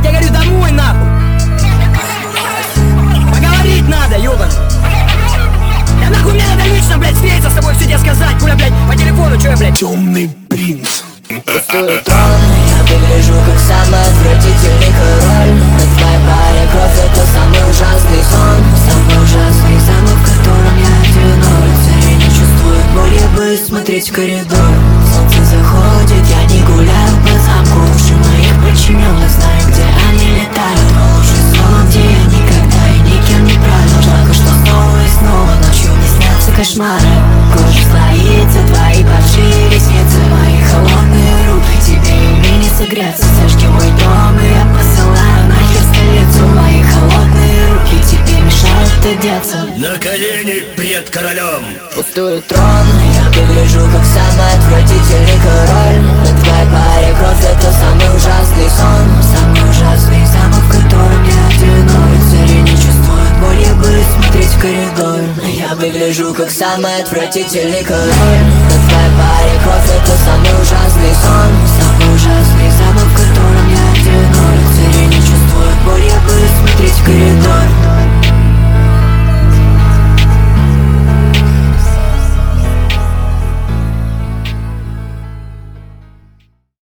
Я тебе говорю, домой нахуй. Поговорить надо, ёбаный. Да нахуй мне надо лично, блядь, встретиться с тобой, все тебе сказать. Куля, блядь, по телефону, чё я, блядь? Темный принц. Пустой трон, я выгляжу как самый отвратительный король. На твоей паре кровь, это самый ужасный сон. Самый ужасный замок, в котором я одинок. Цари не чувствуют боли, я бы смотреть в коридор. Солнце заходит, я не гуляю по замку. Уши моих подчиненных, знаю, где они летают. Но лучший сон, где я никогда и никем не правил. Жалко, что снова и снова ночью мне снятся кошмары. Кожа слоится, твои большие ресницы, мои холодные руки, тебе ими не согреться. Зажги мой дом, и я посылаю нахер столицу. Мои холодные руки тебе мешают одеться. На колени пред королем. Пустой трон, я выгляжу как самый отвратительный король. На твоей паре кровь, это самый ужасный сон. Самый ужасный замок, в котором я одинок. Цари не чувствуют боль, я бы смотреть в коридор. Я выгляжу как самый отвратительный король. На твоей паре кровь, это самый ужасный сон.